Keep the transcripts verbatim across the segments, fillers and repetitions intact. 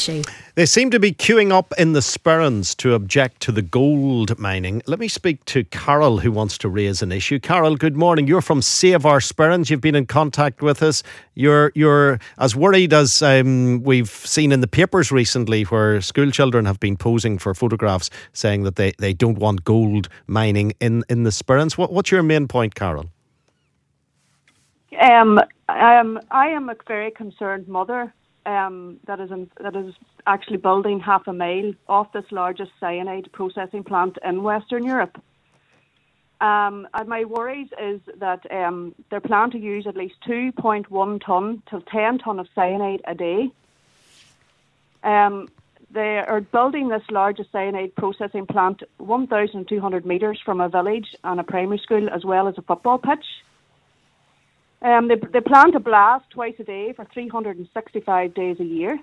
issue. They seem to be queuing up in the Sperrins to object to the gold mining. Let me speak to Carol, who wants to raise an issue. Carol, good morning. You're from Save Our Sperrins. You've been in contact with us. You're you're as worried as um, we've seen in the papers recently, where school children have been posing for photographs saying that they, they don't want gold mining in, in the Sperrins. What, what's your main point, Carol? Um, um, I am a very concerned mother um, that is in, that is actually building half a mile off this largest cyanide processing plant in Western Europe. Um, and my worries is that um, they plan to use at least two point one tonne to ten tonne of cyanide a day. Um, they are building this largest cyanide processing plant one thousand two hundred metres from a village and a primary school, as well as a football pitch. Um, they, they plan to blast twice a day for three hundred sixty-five days a year.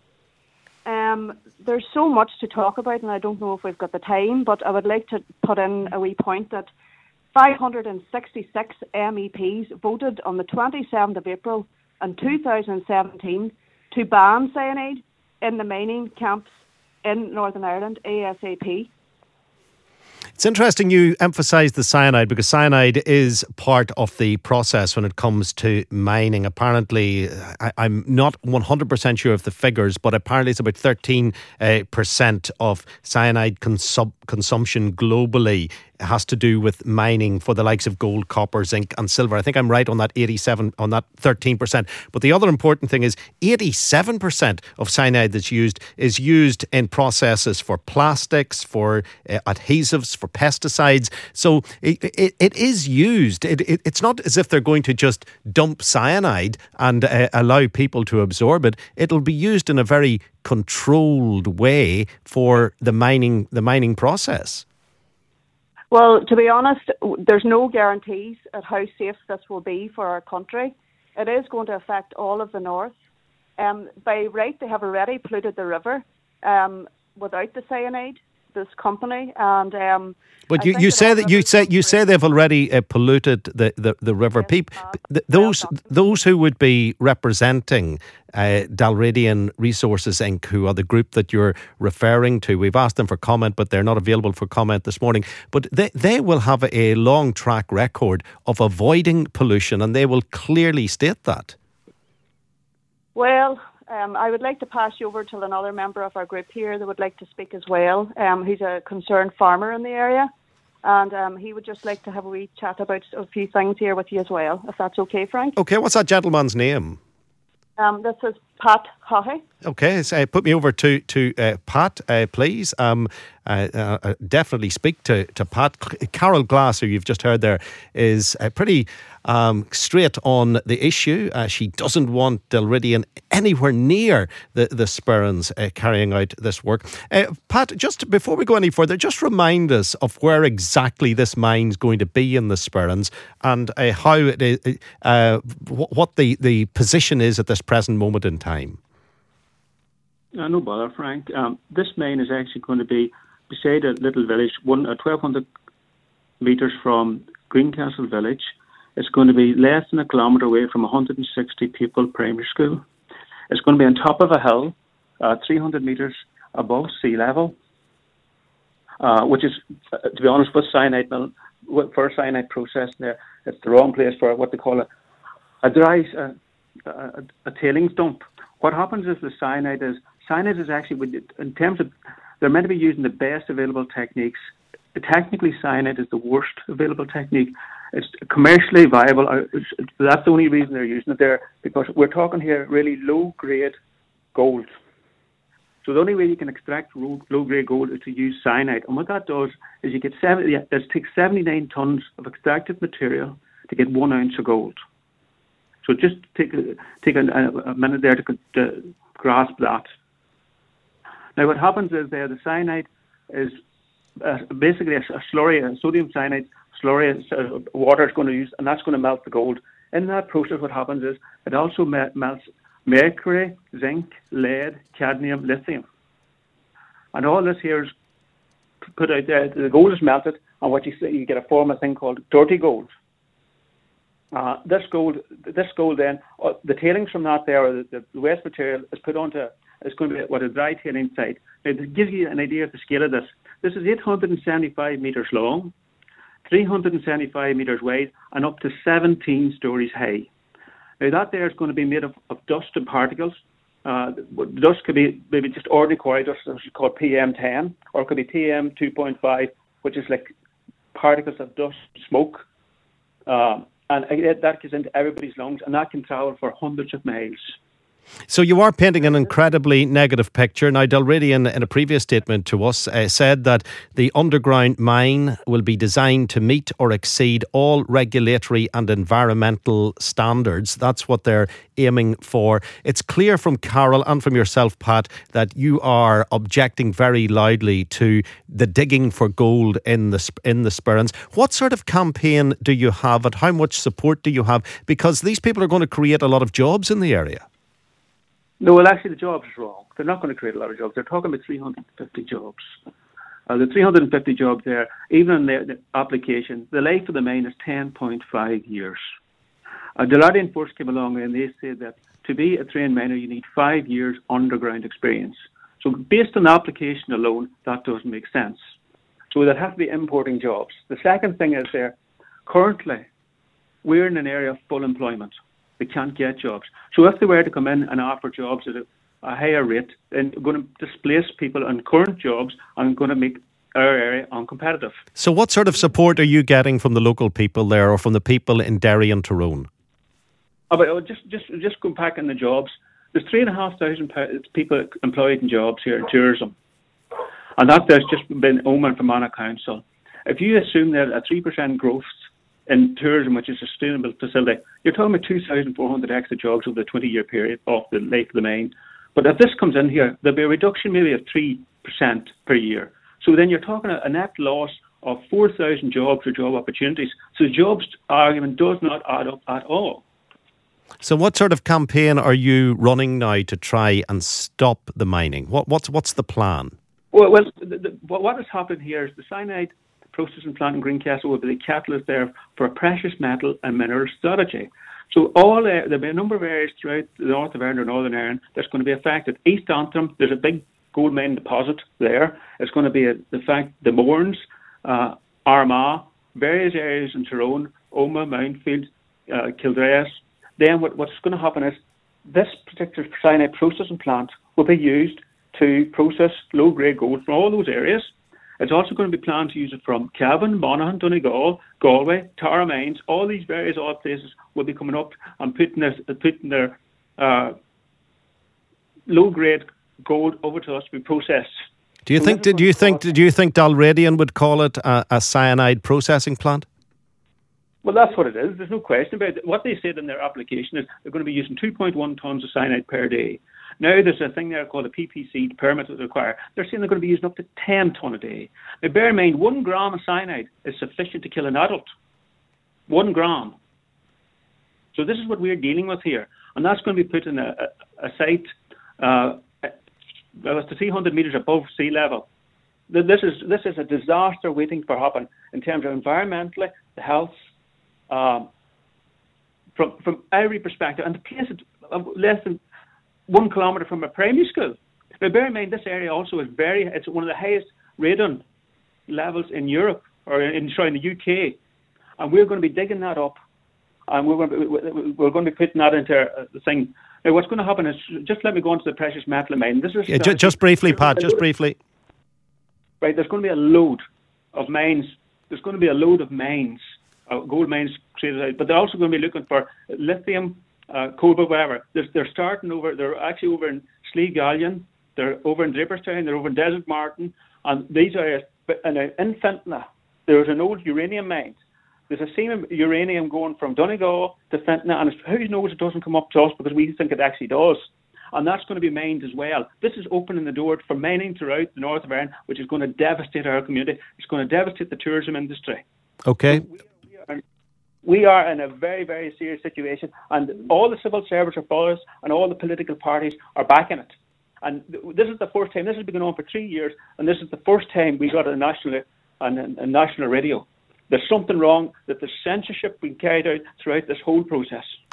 Um, there's so much to talk about, and I don't know if we've got the time, but I would like to put in a wee point that five hundred sixty-six M E Ps voted on the twenty-seventh of April in two thousand seventeen to ban cyanide in the mining camps in Northern Ireland ASAP. It's interesting you emphasise the cyanide, because cyanide is part of the process when it comes to mining. Apparently, I, I'm not one hundred percent sure of the figures, but apparently it's about thirteen percent uh, of cyanide consum- consumption globally has to do with mining for the likes of gold, copper, zinc and silver. I think I'm right on that eighty-seven, on that thirteen percent. But the other important thing is eighty-seven percent of cyanide that's used is used in processes for plastics, for uh, adhesives, for pesticides. So it, it, it is used. It, it, it's not as if they're going to just dump cyanide and uh, allow people to absorb it. It'll be used in a very controlled way for the mining, the mining process. Well, to be honest, there's no guarantees at how safe this will be for our country. It is going to affect all of the north. Um, by right, they have already polluted the river um, without the cyanide, this company. And um, but you, you say that you say you say they've already uh, polluted the, the, the river. Yes, People, uh, th- those well, those who would be representing uh, Dalridian Resources Incorporated, who are the group that you're referring to, we've asked them for comment, but they're not available for comment this morning. But they they will have a long track record of avoiding pollution, and they will clearly state that. Well, um, I would like to pass you over to another member of our group here that would like to speak as well. Um, he's a concerned farmer in the area, and um, he would just like to have a wee chat about a few things here with you as well, if that's okay, Frank. Okay, what's that gentleman's name? Um, this is Pat Coffey. Okay, so, uh, put me over to to uh, Pat, uh, please. Um, uh, uh, definitely speak to, to Pat. Carol Glass, who you've just heard there, is uh, pretty um, straight on the issue. Uh, she doesn't want Dalridian anywhere near the, the Sperrins uh, carrying out this work. Uh, Pat, just before we go any further, just remind us of where exactly this mine's going to be in the Sperrins, and uh, how it is, uh, what the, the position is at this present moment in time. Uh, no bother, Frank. Um, this mine is actually going to be beside a little village, one uh, twelve hundred metres from Greencastle village. It's going to be less than a kilometre away from one hundred sixty people primary school. It's going to be on top of a hill, uh, three hundred metres above sea level, uh, which is, uh, to be honest, with cyanide mill, for a cyanide process there, it's the wrong place for what they call a, a dry, uh, a, a tailings dump. What happens is the cyanide is, cyanide is actually, in terms of, they're meant to be using the best available techniques. Technically, cyanide is the worst available technique. It's commercially viable. It's, that's the only reason they're using it there, because we're talking here really low-grade gold. So the only way you can extract low-grade gold is to use cyanide. And what that does is you get seventy, it takes seventy-nine tons of extracted material to get one ounce of gold. So just take a, take a, a minute there to, to grasp that. Now, what happens is there the cyanide is uh, basically a, a slurry, a sodium cyanide slurry. Uh, water is going to use, and that's going to melt the gold. In that process, what happens is it also me- melts mercury, zinc, lead, cadmium, lithium, and all this here is put out there. The gold is melted, and what you see, you get a form of thing called dirty gold. Uh, this gold, this gold then, uh, the tailings from that there, or the, the waste material, is put onto is going to be what a dry tailing site. Now, to give you an idea of the scale of this, this is eight hundred seventy-five metres long, three hundred seventy-five metres wide, and up to seventeen stories high. Now, that there is going to be made of, of dust and particles. Uh, dust could be maybe just ordinary quarry dust, which is called P M ten, or it could be P M two point five, which is like particles of dust, smoke. Um, and that goes into everybody's lungs, and that can travel for hundreds of miles. So you are painting an incredibly negative picture. Now, Dalradian, in a previous statement to us, uh, said that the underground mine will be designed to meet or exceed all regulatory and environmental standards. That's what they're aiming for. It's clear from Carol and from yourself, Pat, that you are objecting very loudly to the digging for gold in the in the Spurrins. What sort of campaign do you have, and how much support do you have? Because these people are going to create a lot of jobs in the area. No, well, actually, the jobs is wrong. They're not going to create a lot of jobs. They're talking about three hundred fifty jobs. Uh, the three hundred fifty jobs there, even in the, the application, the life of the mine is ten point five years. Uh, Dalradian Force came along and they said that to be a trained miner, you need five years underground experience. So based on the application alone, that doesn't make sense. So they'd have to be importing jobs. The second thing is there, currently, we're in an area of full employment. They can't get jobs. So if they were to come in and offer jobs at a, a higher rate, then they're going to displace people on current jobs and going to make our area uncompetitive. So what sort of support are you getting from the local people there, or from the people in Derry and Tyrone? Oh, but oh, just, just, just going back on the jobs, there's three and a half thousand people employed in jobs here in tourism. And that there's just been Omagh and Fermanagh Council. If you assume that a three percent growth in tourism, which is a sustainable facility, you're talking about two thousand four hundred extra jobs over the twenty-year period off the life of the mine. But if this comes in here, there'll be a reduction maybe of three percent per year. So then you're talking a net loss of four thousand jobs or job opportunities. So the jobs argument does not add up at all. So what sort of campaign are you running now to try and stop the mining? What, what's, what's the plan? Well, well the, the, what has happened here is the cyanide processing plant in Greencastle will be the catalyst there for a precious metal and mineral strategy. So all uh, there'll be a number of areas throughout the north of Ireland or Northern Ireland that's going to be affected. East Antrim, there's a big gold mine deposit there. It's going to be a, the fact the Mournes, uh, Armagh, various areas in Tyrone, Omagh, Mountfield, uh, Kildare. Then what, what's going to happen is this particular cyanide processing plant will be used to process low-grade gold from all those areas. It's also going to be planned to use it from Cavan, Monaghan, Donegal, Galway, Tara Mines. All these various odd places will be coming up and putting their, putting their uh, low-grade gold over to us to be processed. Do you so think? Do you think? Do you think Dalradian would call it a, a cyanide processing plant? Well, that's what it is. There's no question about it. What they said in their application is they're going to be using two point one tonnes of cyanide per day. Now there's a thing there called a P P C permit that they require. They're saying they're going to be using up to ten tonne a day. Now bear in mind, one gram of cyanide is sufficient to kill an adult. One gram. So this is what we're dealing with here. And that's going to be put in a, a, a site uh, well, it's three hundred metres above sea level. This is, this is a disaster waiting for happen in terms of environmentally, the health, um, from, from every perspective. And the place is less than one kilometre from a primary school. Now, bear in mind, this area also is very, it's one of the highest radon levels in Europe, or in, sorry, in the U K. And we're going to be digging that up, and we're going to be, we're going to be putting that into the thing. Now, what's going to happen is, just let me go on to the precious metal mine. This is yeah, just, just briefly, Pat, just briefly. Right, there's going to be a load of mines. There's going to be a load of mines, uh, gold mines created out, but they're also going to be looking for lithium, Uh, cobalt, whatever. They're, they're starting over, they're actually over in Slieve Gallion, they're over in Draperstown, they're over in Desert Martin, and these areas. But and uh, in Fintona, there's an old uranium mine. There's a seam of uranium going from Donegal to Fintona, and who knows it doesn't come up to us because we think it actually does. And that's going to be mined as well. This is opening the door for mining throughout the north of Ireland, which is going to devastate our community. It's going to devastate the tourism industry. Okay. So we, we are, We are in a very, very serious situation, and all the civil servants are for us, and all the political parties are backing it. And this is the first time, this has been going on for three years, and this is the first time we got a national, a, a national radio. There's something wrong, that there's censorship being carried out throughout this whole process.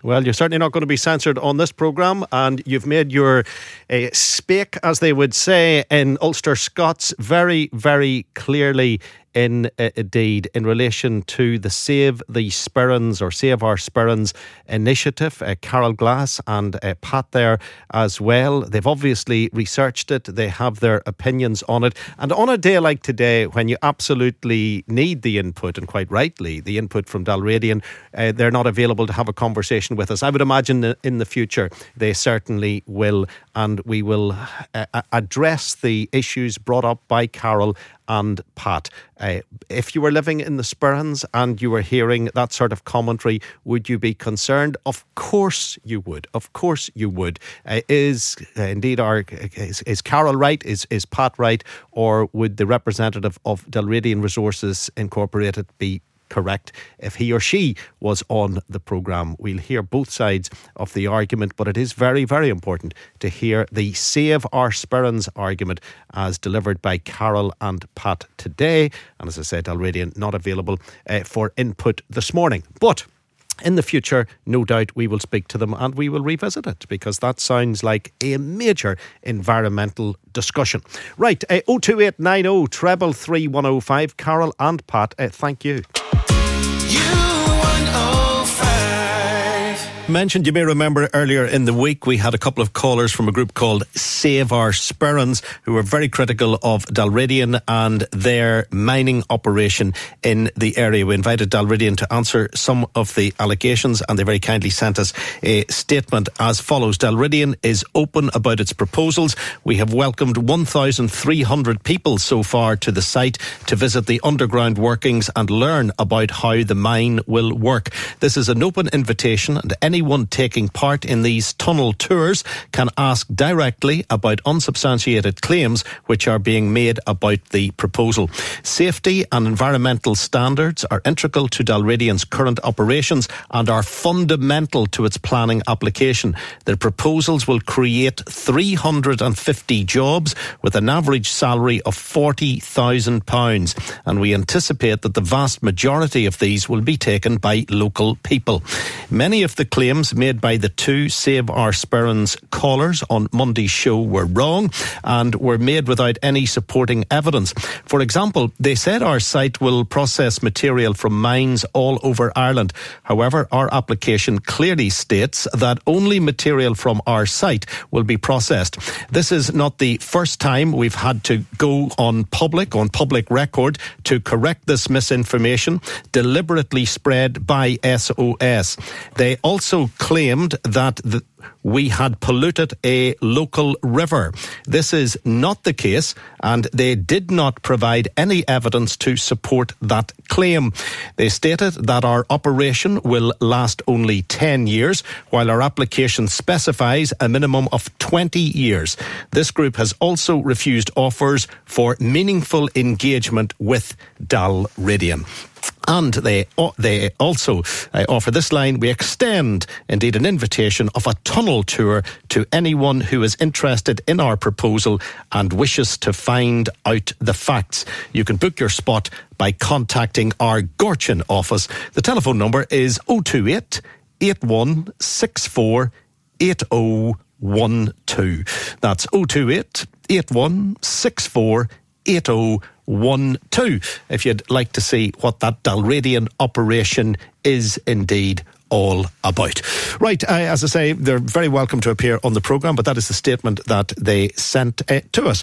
Well, you're certainly not going to be censored on this programme, and you've made your uh, speak, as they would say in Ulster Scots, very, very clearly in uh, indeed in relation to the Save the Sperrins or Save Our Sperrins initiative. Uh, Carol Glass and uh, Pat there as well. They've obviously researched it. They have their opinions on it. And on a day like today, when you absolutely need the input, and quite rightly, the input from Dalradian, uh, they're not available to have a conversation with us. I would imagine that in the future they certainly will, and we will uh, address the issues brought up by Carol and Pat. Uh, if you were living in the Sperrins and you were hearing that sort of commentary, would you be concerned? Of course you would. Of course you would. Uh, is uh, indeed our is, is Carol right? Is is Pat right? Or would the representative of Dalradian Resources Incorporated be correct if he or she was on the programme? We'll hear both sides of the argument, but it is very, very important to hear the Save Our Sperrins argument as delivered by Carol and Pat today. And as I said, Dalradian not available uh, for input this morning. But in the future, no doubt we will speak to them and we will revisit it, because that sounds like a major environmental discussion. Right, uh, oh two eight nine oh, treble three one oh five. Carol and Pat, uh, thank you. Mentioned, you may remember earlier in the week we had a couple of callers from a group called Save Our Sperrins who were very critical of Dalradian and their mining operation in the area. We invited Dalradian to answer some of the allegations, and they very kindly sent us a statement as follows. Dalradian is open about its proposals. We have welcomed one thousand three hundred people so far to the site to visit the underground workings and learn about how the mine will work. This is an open invitation, and any Anyone taking part in these tunnel tours can ask directly about unsubstantiated claims which are being made about the proposal. Safety and environmental standards are integral to Dalradian's current operations and are fundamental to its planning application. The proposals will create three hundred fifty jobs with an average salary of forty thousand pounds, and we anticipate that the vast majority of these will be taken by local people. Many of the claims Claims made by the two Save Our Sperrins callers on Monday's show were wrong and were made without any supporting evidence. For example, they said our site will process material from mines all over Ireland. However, our application clearly states that only material from our site will be processed. This is not the first time we've had to go on public, on public record, to correct this misinformation deliberately spread by S O S. They also claimed that the we had polluted a local river. This is not the case, and they did not provide any evidence to support that claim. They stated that our operation will last only ten years, while our application specifies a minimum of twenty years. This group has also refused offers for meaningful engagement with Dalradian. And they they also uh, offer this line: we extend indeed an invitation of a tunnel tour to anyone who is interested in our proposal and wishes to find out the facts. You can book your spot by contacting our Gorchin office. The telephone number is oh two eight, eight one six four, eight oh one two. That's oh two eight, eight one six four, eight oh one two if you'd like to see what that Dalradian operation is indeed all about. Right, uh, as I say, they're very welcome to appear on the programme, but that is the statement that they sent uh, to us.